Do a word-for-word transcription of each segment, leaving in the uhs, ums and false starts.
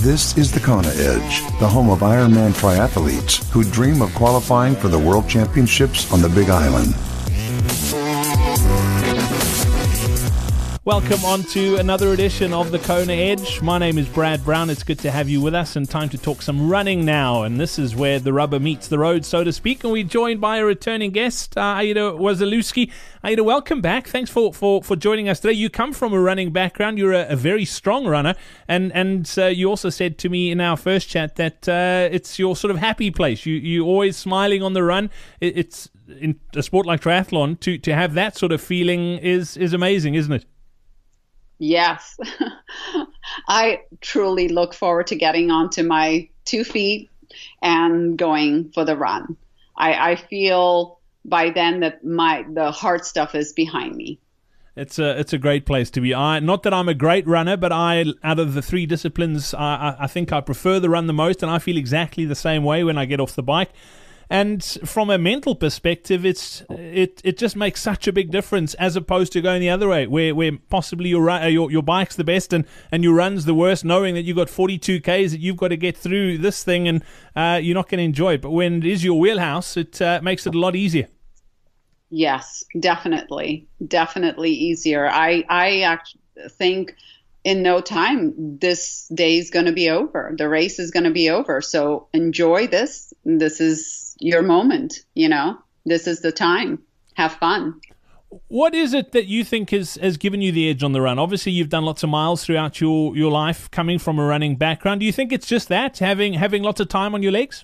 This is the Kona Edge, the home of Ironman triathletes who dream of qualifying for the World Championships on the Big Island. Welcome on to another edition of the Kona Edge. My name is Brad Brown. It's good to have you with us, and time to talk some running now. And this is where the rubber meets the road, so to speak. And we're joined by a returning guest, uh, Aida Wasilewski. Aida, welcome back. Thanks for, for, for joining us today. You come from a running background. You're a, a very strong runner, and and uh, you also said to me in our first chat that uh, it's your sort of happy place. You you're always smiling on the run. It, it's in a sport like triathlon to to have that sort of feeling is is amazing, isn't it? Yes, I truly look forward to getting onto my two feet and going for the run. I, I feel by then that my the hard stuff is behind me. It's a it's a great place to be. I not that I'm a great runner, but I out of the three disciplines, I, I think I prefer the run the most, and I feel exactly the same way when I get off the bike. And from a mental perspective, it's it it just makes such a big difference as opposed to going the other way, where where possibly your your your bike's the best and, and your run's the worst, knowing that you've got forty-two kays that you've got to get through this thing and uh, you're not going to enjoy it. But when it is your wheelhouse, it uh, makes it a lot easier. Yes, definitely, definitely easier. I I actually think in no time this day is going to be over. The race is going to be over. So enjoy this. This is your moment, you know, this is the time. Have fun. What is it that you think has, has given you the edge on the run? Obviously, you've done lots of miles throughout your, your life, coming from a running background. Do you think it's just that, having having lots of time on your legs?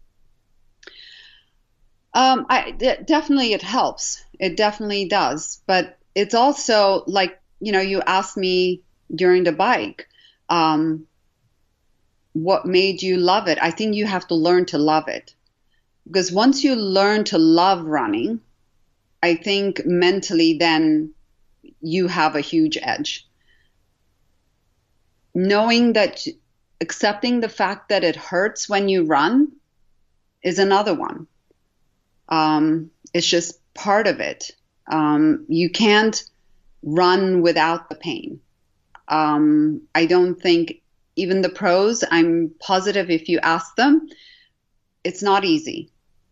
Um, I, d- definitely it helps. It definitely does. But it's also like, you know, you asked me during the bike, um, what made you love it? I think you have to learn to love it. Because once you learn to love running, I think mentally then you have a huge edge. Knowing that, accepting the fact that it hurts when you run is another one. Um, it's just part of it. Um, you can't run without the pain. Um, I don't think even the pros, I'm positive if you ask them, it's not easy.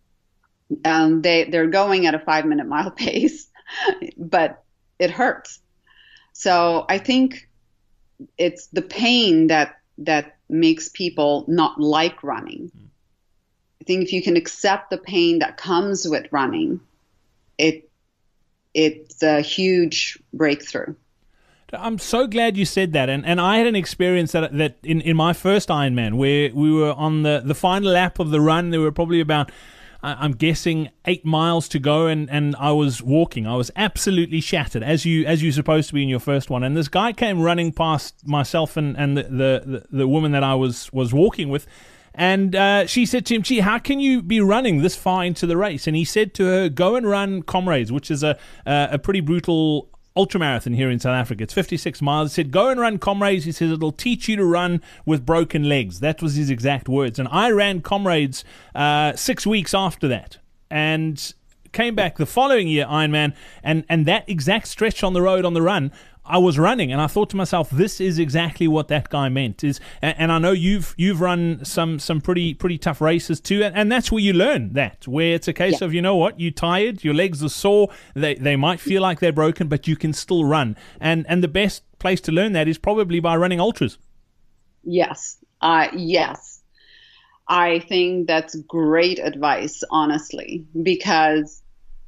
Um, they, they're going at a five minute mile pace, but it hurts. So I think it's the pain that, that makes people not like running. I think if you can accept the pain that comes with running, it, it's a huge breakthrough. I'm so glad you said that, and, and I had an experience that that in, in my first Ironman where we were on the, the final lap of the run. There were probably about, I'm guessing, eight miles to go, and, and I was walking. I was absolutely shattered, as you as you're supposed to be in your first one. And this guy came running past myself and, and the, the, the woman that I was, was walking with, and uh, she said to him, "Gee, how can you be running this far into the race?" And he said to her, "Go and run Comrades," which is a a, a pretty brutal ultramarathon here in South Africa. It's fifty-six miles. He said, "Go and run Comrades." He says, "It'll teach you to run with broken legs." That was his exact words. And I ran Comrades uh, six weeks after that, and came back the following year, Ironman, and, and that exact stretch on the road on the run, I was running, and I thought to myself, this is exactly what that guy meant. Is and, and I know you've you've run some some pretty pretty tough races too, and, and that's where you learn that, where it's a case yeah. of, you know what, you're tired, your legs are sore, they they might feel like they're broken, but you can still run. And and the best place to learn that is probably by running ultras. Yes, uh, yes. I think that's great advice, honestly, because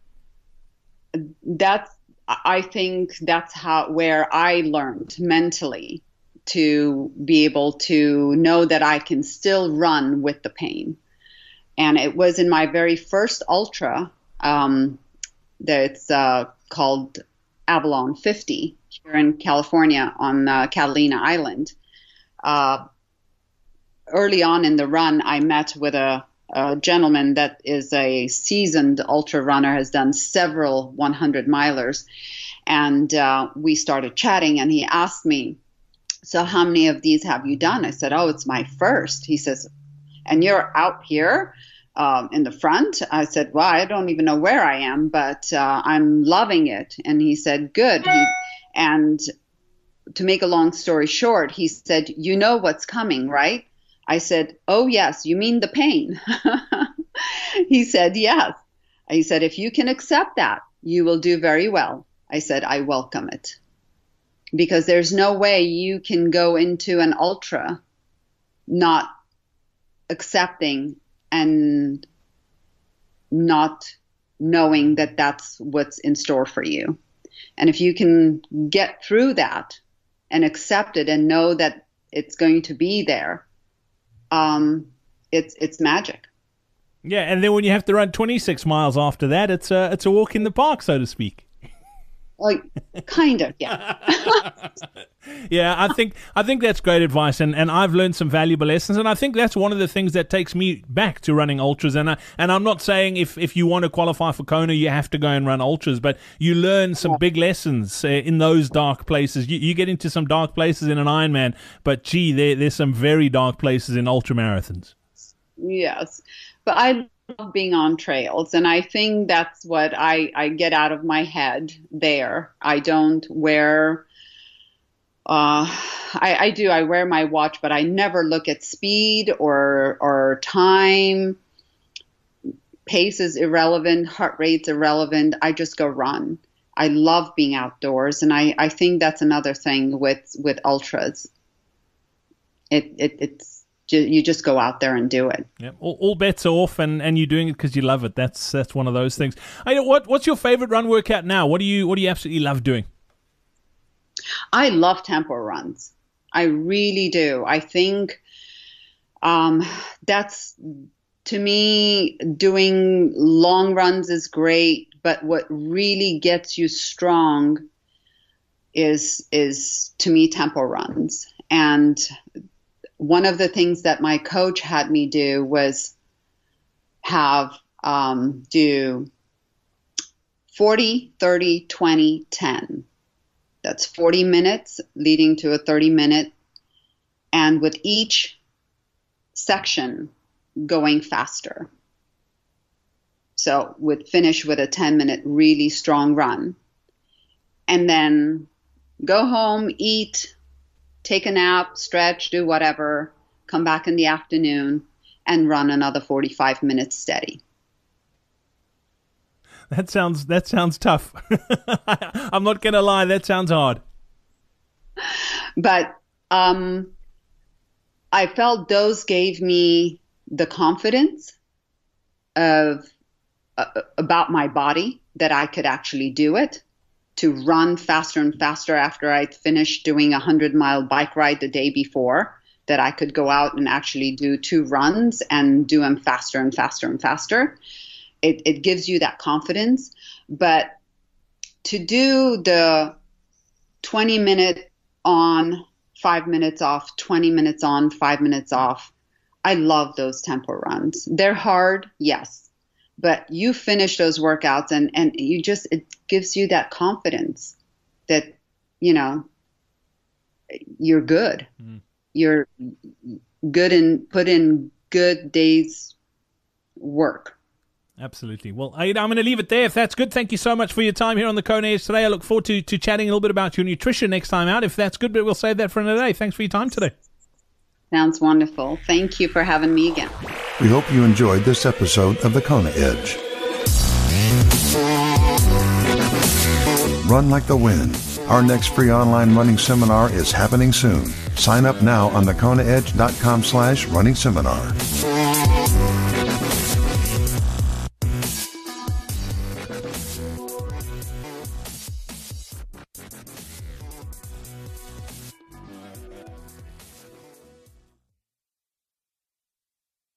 that's, I think that's how, where I learned mentally to be able to know that I can still run with the pain. And it was in my very first ultra, um, that's uh, called Avalon fifty here in California on uh, Catalina Island. Uh, early on in the run, I met with a, a gentleman that is a seasoned ultra runner, has done several hundred milers. And uh, we started chatting, and he asked me, "So how many of these have you done?" I said, "Oh, it's my first." He says, "And you're out here um, in the front?" I said, "Well, I don't even know where I am, but uh, I'm loving it." And he said, "Good." He, and to make a long story short, he said, you know what's coming, right? I said, oh, yes, you mean the pain? He said, yes. He said, if you can accept that, you will do very well. I said, I welcome it. Because there's no way you can go into an ultra not accepting and not knowing that that's what's in store for you. And if you can get through that and accept it and know that it's going to be there, um, it's it's magic. Yeah, and then when you have to run twenty-six miles after that, it's a, it's a walk in the park, so to speak. Like, kind of, yeah. Yeah, I think I think that's great advice, and, and I've learned some valuable lessons, and I think that's one of the things that takes me back to running ultras. And I, and I'm not saying if, if you want to qualify for Kona, you have to go and run ultras, but you learn some big lessons uh, in those dark places. You, you get into some dark places in an Ironman, but gee, there there's some very dark places in ultra marathons. Yes, but I love being on trails, and I think that's what I, I get out of my head there. I don't wear, uh, I, I do, I wear my watch, but I never look at speed or or time. Pace is irrelevant, heart rate's irrelevant. I just go run. I love being outdoors, and I, I think that's another thing with, with ultras. It, it it's You just go out there and do it. Yeah, all, all bets are off, and, and you're doing it because you love it. That's that's one of those things. I, what what's your favorite run workout now? What do you what do you absolutely love doing? I love tempo runs. I really do. I think um, that's, to me, doing long runs is great, but what really gets you strong is is to me tempo runs. And one of the things that my coach had me do was have um, do forty, thirty, twenty, ten. That's forty minutes leading to a thirty minute. And with each section going faster. So would finish with a ten minute really strong run. And then go home, eat, take a nap, stretch, do whatever, come back in the afternoon and run another forty-five minutes steady. That sounds that sounds tough. I'm not going to lie, that sounds hard. But um, I felt those gave me the confidence of uh, about my body that I could actually do it. To run faster and faster after I'd finished doing a hundred mile bike ride the day before, that I could go out and actually do two runs and do them faster and faster and faster. It, it gives you that confidence. But to do the twenty minute on, five minutes off, twenty minutes on, five minutes off, I love those tempo runs. They're hard, yes. But you finish those workouts and, and you just, it gives you that confidence that, you know, you're good. Mm. You're good and put in good days work. Absolutely. Well, Aida, I'm going to leave it there. If that's good, thank you so much for your time here on the Kona Edge today. I look forward to, to chatting a little bit about your nutrition next time out. If that's good, but we'll save that for another day. Thanks for your time today. Sounds wonderful. Thank you for having me again. We hope you enjoyed this episode of the Kona Edge. Run like the wind. Our next free online running seminar is happening soon. Sign up now on the kona edge dot com slash running seminar.